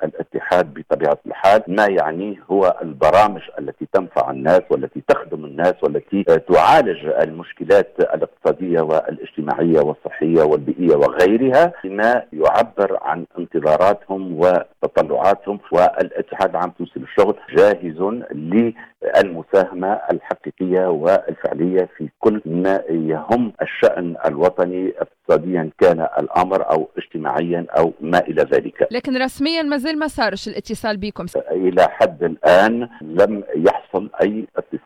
الاتحاد بطبيعة الحال ما يعنيه هو البرامج التي تنفع الناس والتي تخدم الناس والتي تعالج المشكلات الاقتصادية والاجتماعية والصحية والبيئية وغيرها، بما يعبر عن انتظاراتهم وتطلعاتهم. والاتحاد العام التونسي للشغل جاهز للمساهمة الحقيقية والفعلية في كل ما يهم الشأن الوطني، اقتصاديا كان الأمر أو اجتماعيا أو ما إلى ذلك. لكن رسميا ما زال ما صارش الاتصال بكم؟ إلى حد الآن لم يحصل أي اتصال